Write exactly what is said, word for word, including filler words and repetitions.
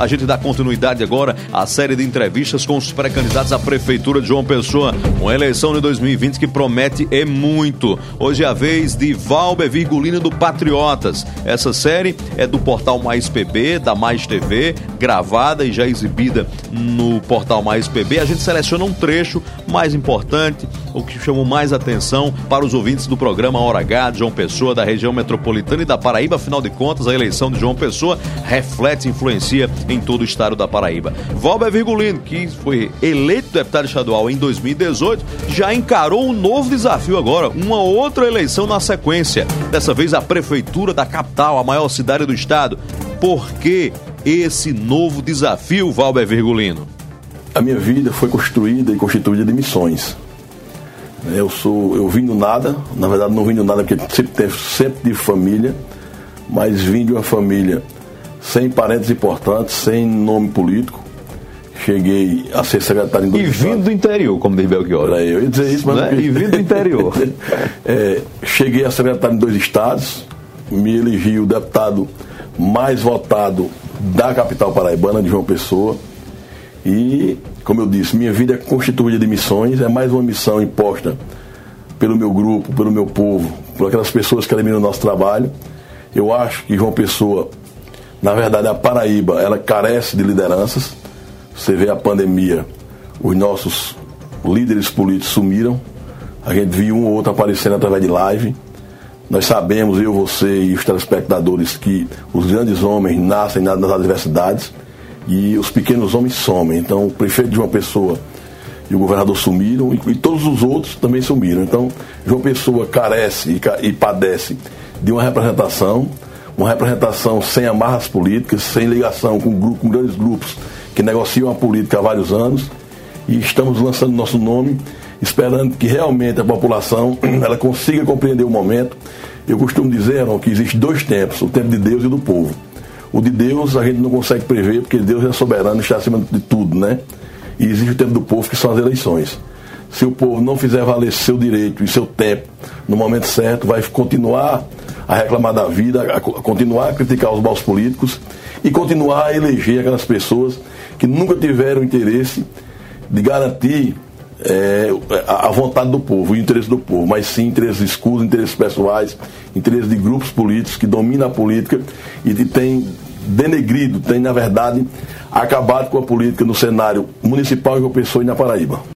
A gente dá continuidade agora à série de entrevistas com os pré-candidatos à Prefeitura de João Pessoa. Uma eleição de dois mil e vinte que promete é muito. Hoje é a vez de Valber Virgulino do Patriotas. Essa série é do portal Mais P B, da Mais T V, gravada e já exibida no portal Mais P B. A gente seleciona um trecho mais importante, o que chamou mais atenção para os ouvintes do programa Hora H de João Pessoa, da região metropolitana e da Paraíba. Afinal de contas, a eleição de João Pessoa reflete e influencia em todo o estado da Paraíba. Valber Virgulino, que foi eleito deputado estadual em dois mil e dezoito, já encarou um novo desafio agora, uma outra eleição na sequência. Dessa vez a prefeitura da capital, a maior cidade do estado. Por que esse novo desafio, Valber Virgulino? A minha vida foi construída e constituída de missões. Eu sou, eu vim do nada, na verdade não vim do nada porque sempre teve, sempre tive família, mas vim de uma família sem parentes importantes, sem nome político. Cheguei a ser secretário em dois E vindo do interior, como diz Belchior. É, eu ia dizer isso, mas não é? E vindo do interior. é, cheguei a secretário em dois estados, me elegi o deputado mais votado da capital paraibana, de João Pessoa. E, como eu disse, minha vida é constituída de missões, é mais uma missão imposta pelo meu grupo, pelo meu povo, por aquelas pessoas que eliminam o nosso trabalho. Eu acho que João Pessoa, na verdade, a Paraíba, ela carece de lideranças. Você vê a pandemia, os nossos líderes políticos sumiram, a gente viu um ou outro aparecendo através de live. Nós sabemos, eu, você e os telespectadores, que os grandes homens nascem nas adversidades e os pequenos homens somem. Então o prefeito de João Pessoa e o governador sumiram, e, e todos os outros também sumiram. Então João Pessoa carece e, e padece de uma representação, uma representação sem amarras políticas, sem ligação com, grupo, com grandes grupos que negociam a política há vários anos, e estamos lançando nosso nome, esperando que realmente a população ela consiga compreender o momento. Eu costumo dizer, Aaron, que existe dois tempos, o tempo de Deus e do povo. O de Deus a gente não consegue prever, porque Deus é soberano e está acima de tudo, né? E existe o tempo do povo, que são as eleições. Se o povo não fizer valer seu direito e seu tempo no momento certo, vai continuar a reclamar da vida, a continuar a criticar os maus políticos e continuar a eleger aquelas pessoas que nunca tiveram interesse de garantir é, a vontade do povo, o interesse do povo, mas sim interesses escusos, interesses pessoais, interesses de grupos políticos que dominam a política e que têm denegrido, têm, na verdade, acabado com a política no cenário municipal em João Pessoa e na Paraíba.